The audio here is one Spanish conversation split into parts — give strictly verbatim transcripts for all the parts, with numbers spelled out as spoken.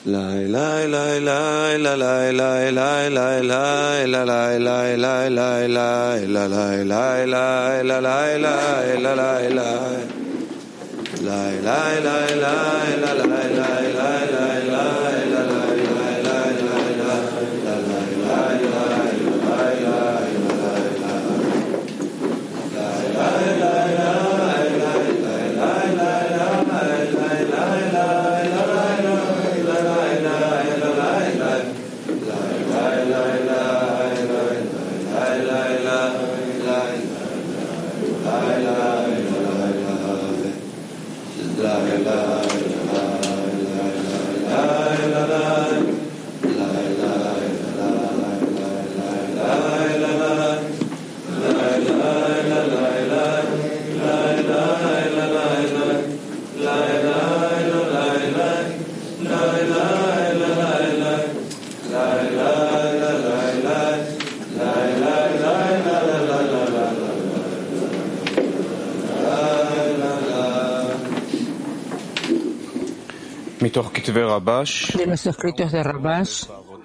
De los escritos de Rabash,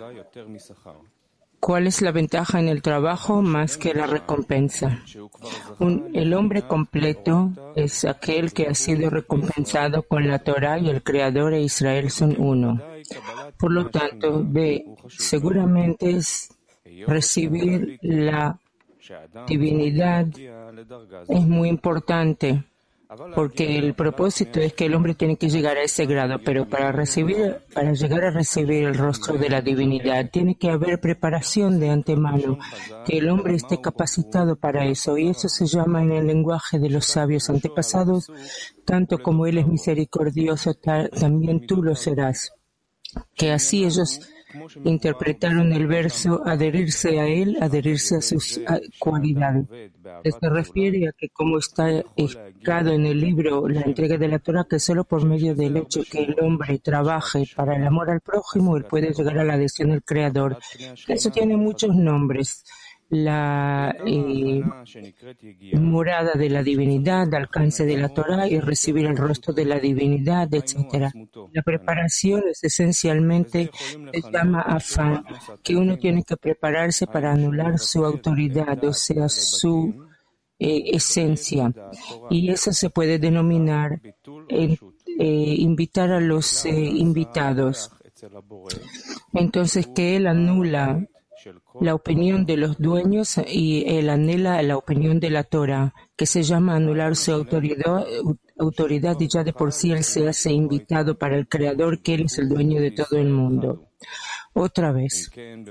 ¿cuál es la ventaja en el trabajo más que la recompensa? Un, el hombre completo es aquel que ha sido recompensado con la Torah y el Creador e Israel son uno. Por lo tanto, ve, seguramente es recibir la divinidad es muy importante, porque el propósito es que el hombre tiene que llegar a ese grado, pero para recibir, para llegar a recibir el rostro de la divinidad, tiene que haber preparación de antemano, que el hombre esté capacitado para eso, y eso se llama en el lenguaje de los sabios antepasados, tanto como Él es misericordioso, ta, también tú lo serás. Que así ellos interpretaron el verso adherirse a él, adherirse a sus cualidades. Se refiere a que, como está explicado en el libro La entrega de la Torah, que solo por medio del hecho que el hombre trabaje para el amor al prójimo, él puede llegar a la adhesión al Creador. Eso tiene muchos nombres. La eh, morada de la divinidad, alcance de la Torah y recibir el rostro de la divinidad, etcétera. La preparación es esencialmente, se llama afán, que uno tiene que prepararse para anular su autoridad, o sea, su eh, esencia. Y eso se puede denominar eh, eh, invitar a los eh, invitados. Entonces, que él anula la opinión de los dueños y él anhela la opinión de la Torah, que se llama anular su autoridad, autoridad y ya de por sí él se hace invitado para el Creador, que él es el dueño de todo el mundo. Otra vez.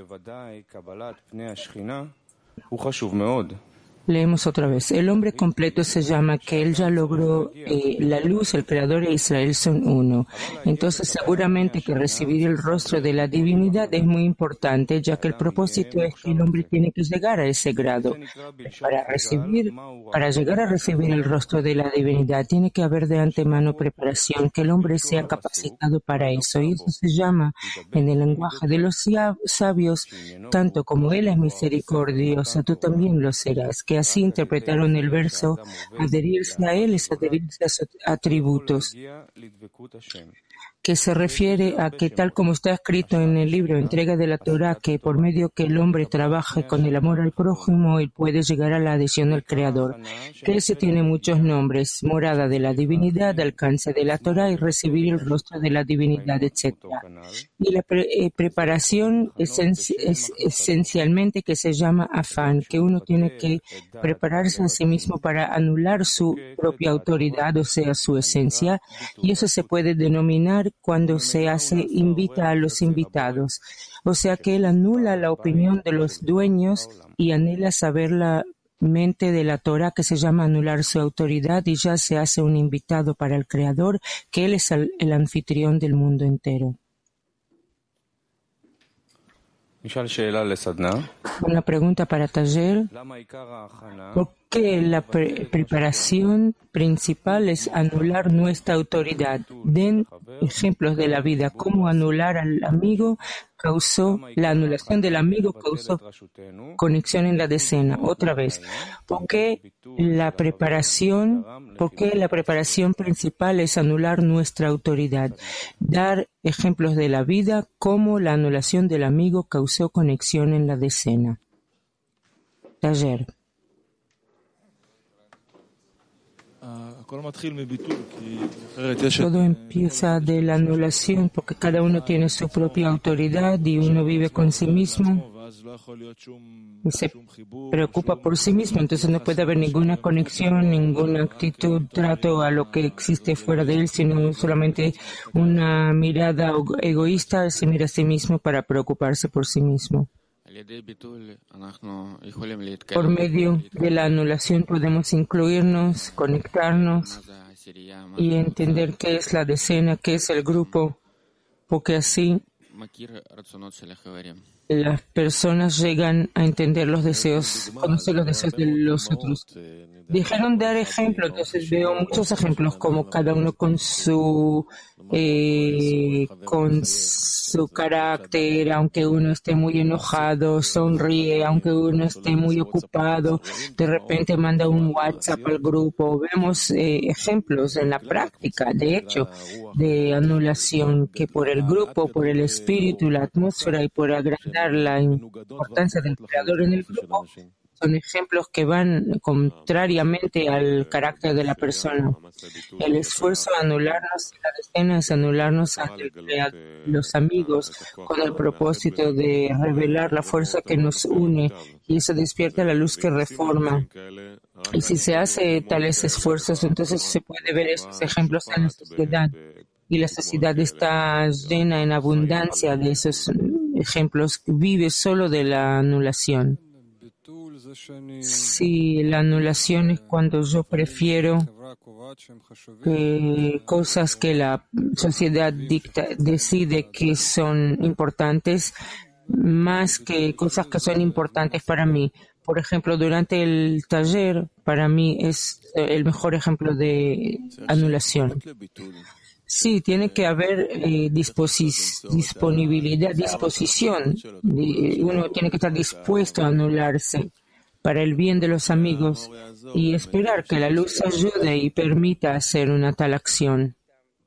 Leemos otra vez. El hombre completo se llama que él ya logró eh, la luz, el Creador e Israel son uno. Entonces, seguramente que recibir el rostro de la divinidad es muy importante, ya que el propósito es que el hombre tiene que llegar a ese grado. Para recibir, para llegar a recibir el rostro de la divinidad, tiene que haber de antemano preparación, que el hombre sea capacitado para eso. Y eso se llama, en el lenguaje de los sabios, tanto como Él es misericordioso, tú también lo serás. Que así interpretaron el verso, adherirse a Él es adherirse a sus atributos, que se refiere a que, tal como está escrito en el libro Entrega de la Torah, que por medio que el hombre trabaje con el amor al prójimo, él puede llegar a la adhesión al Creador. Que ese tiene muchos nombres: morada de la divinidad, alcance de la Torah y recibir el rostro de la divinidad, etcétera. Y la pre eh, preparación es, es esencialmente que se llama afán, que uno tiene que prepararse a sí mismo para anular su propia autoridad, o sea, su esencia, y eso se puede denominar cuando se hace invita a los invitados, o sea que él anula la opinión de los dueños y anhela saber la mente de la Torah, que se llama anular su autoridad, y ya se hace un invitado para el Creador, que él es el, el anfitrión del mundo entero. Una pregunta para taller. ¿Por qué la pre preparación principal es anular nuestra autoridad? Den ejemplos de la vida. ¿Cómo anular al amigo causó, la anulación del amigo causó conexión en la decena. Otra vez, ¿por qué la preparación, por qué la preparación principal es anular nuestra autoridad? Dar ejemplos de la vida, cómo la anulación del amigo causó conexión en la decena. Taller. Todo empieza de la anulación porque cada uno tiene su propia autoridad y uno vive con sí mismo y se preocupa por sí mismo. Entonces no puede haber ninguna conexión, ninguna actitud, trato a lo que existe fuera de él, sino solamente una mirada egoísta. Se mira a sí mismo para preocuparse por sí mismo. Por medio de la anulación podemos incluirnos, conectarnos y entender qué es la decena, qué es el grupo, porque así las personas llegan a entender los deseos, conocer los deseos de los otros. Dejaron dar ejemplos, entonces veo muchos ejemplos, como cada uno con su eh, con su carácter, aunque uno esté muy enojado, sonríe, aunque uno esté muy ocupado, de repente manda un WhatsApp al grupo. Vemos eh, ejemplos en la práctica, de hecho, de anulación, que por el grupo, por el espíritu, la atmósfera y por agrandar la importancia del creador en el grupo, son ejemplos que van contrariamente al carácter de la persona. El esfuerzo de anularnos en la decena es anularnos ante el creador, los amigos, con el propósito de revelar la fuerza que nos une, y eso despierta la luz que reforma. Y si se hace tales esfuerzos, entonces se puede ver esos ejemplos en la sociedad. Y la sociedad está llena en abundancia de esos ejemplos. Vive solo de la anulación. Si la anulación es cuando yo prefiero que cosas que la sociedad dicta, decide que son importantes, más que cosas que son importantes para mí. Por ejemplo, durante el taller, para mí es el mejor ejemplo de anulación. Sí, tiene que haber eh, disposis, disponibilidad, disposición. Uno tiene que estar dispuesto a anularse para el bien de los amigos y esperar que la luz ayude y permita hacer una tal acción.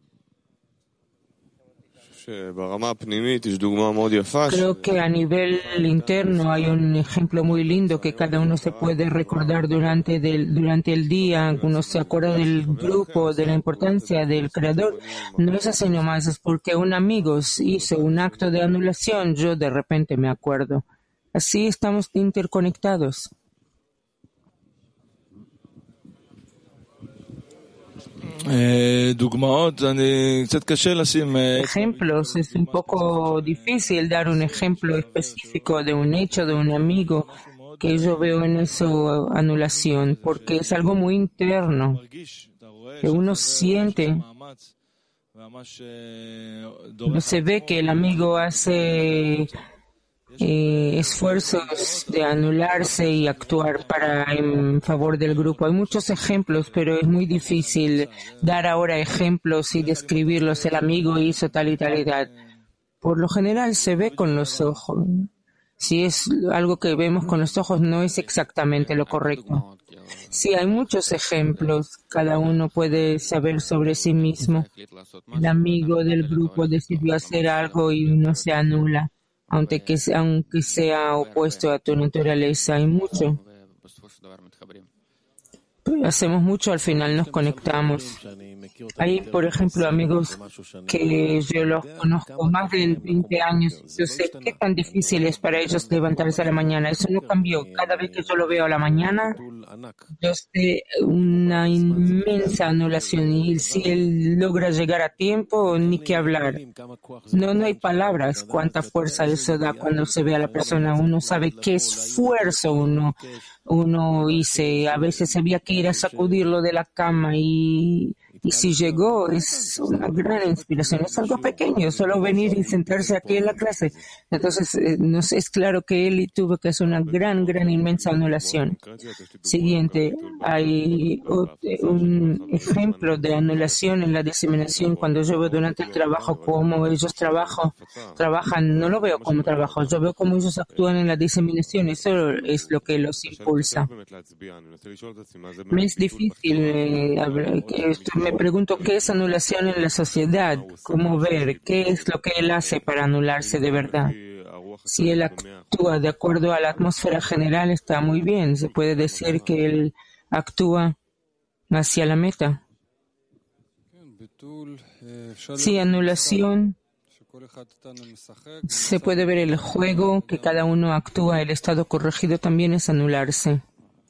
Creo que a nivel interno hay un ejemplo muy lindo que cada uno se puede recordar durante, del, durante el día. Uno se acuerda del grupo, de la importancia del creador. No es así nomás, es porque un amigo hizo un acto de anulación, yo de repente me acuerdo. Así estamos interconectados. Ejemplos, es un poco difícil dar un ejemplo específico de un hecho, de un amigo que yo veo en eso anulación, porque es algo muy interno, que uno siente, no se ve que el amigo hace Eh, esfuerzos de anularse y actuar para en favor del grupo. Hay muchos ejemplos, pero es muy difícil dar ahora ejemplos y describirlos. El amigo hizo tal y tal y tal. Por lo general se ve con los ojos. Si es algo que vemos con los ojos, no es exactamente lo correcto. Sí, hay muchos ejemplos. Cada uno puede saber sobre sí mismo. El amigo del grupo decidió hacer algo y uno se anula. Aunque, que, aunque sea opuesto a tu naturaleza, hay mucho. Hacemos mucho, al final nos conectamos. Hay, por ejemplo, amigos que yo los conozco más de veinte años. Yo sé qué tan difícil es para ellos levantarse a la mañana. Eso no cambió. Cada vez que yo lo veo a la mañana, yo sé una inmensa anulación. Y si él logra llegar a tiempo, ni qué hablar. No, no hay palabras. Cuánta fuerza eso da cuando se ve a la persona. Uno sabe qué esfuerzo uno uno hice. A veces había que ir a sacudirlo de la cama y Y si llegó, es una gran inspiración. Es algo pequeño, solo venir y sentarse aquí en la clase. Entonces, eh, nos es claro que él tuvo que hacer una gran, gran, inmensa anulación. Siguiente, hay un ejemplo de anulación en la diseminación. Cuando yo veo durante el trabajo cómo ellos trabajo, trabajan, no lo veo como trabajo, yo veo cómo ellos actúan en la diseminación. Eso es lo que los impulsa. Me es difícil, eh, hablar, me pregunto qué es anulación en la sociedad, cómo ver, qué es lo que él hace para anularse de verdad. Si él actúa de acuerdo a la atmósfera general, está muy bien. Se puede decir que él actúa hacia la meta. Sí, anulación. Se puede ver el juego que cada uno actúa. El estado corregido también es anularse.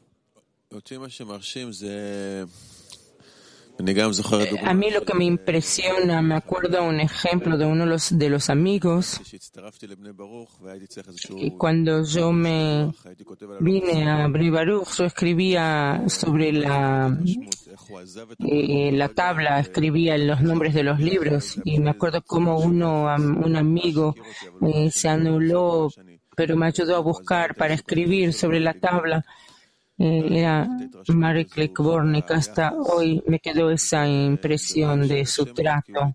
A mí lo que me impresiona, me acuerdo un ejemplo de uno de los, de los amigos, y cuando yo me vine a Bnei Baruch, yo escribía sobre la, eh, la tabla, escribía los nombres de los libros, y me acuerdo cómo uno, un amigo eh, se anuló, pero me ayudó a buscar para escribir sobre la tabla. Era Marek Lekbornik. Hasta hoy me quedó esa impresión de su trato.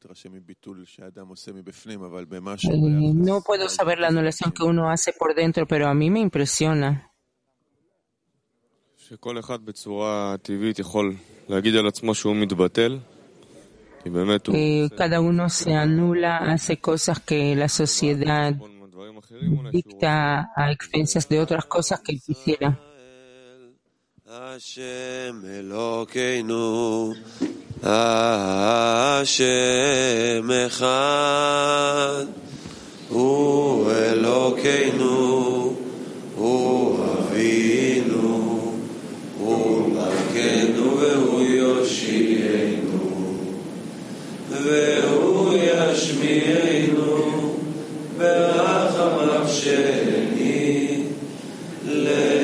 Eh, no puedo saber la anulación que uno hace por dentro, pero a mí me impresiona. Eh, cada uno se anula, hace cosas que la sociedad dicta a expensas de otras cosas que quisiera. Hashem Elokeinu, Hashem Echad, Hu Elokeinu, Hu Avinu, Hu Malkeinu, Vehu Yoshienu, Vehu Yashmienu, Berachamav Sheni, Le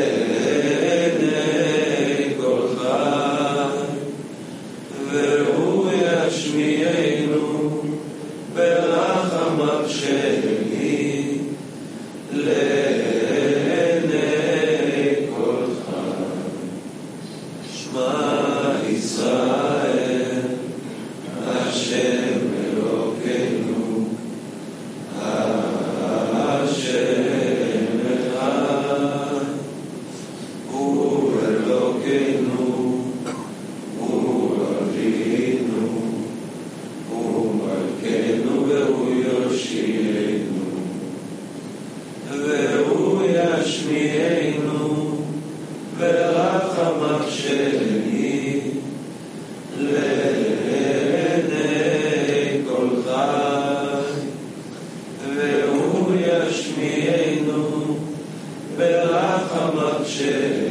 Share.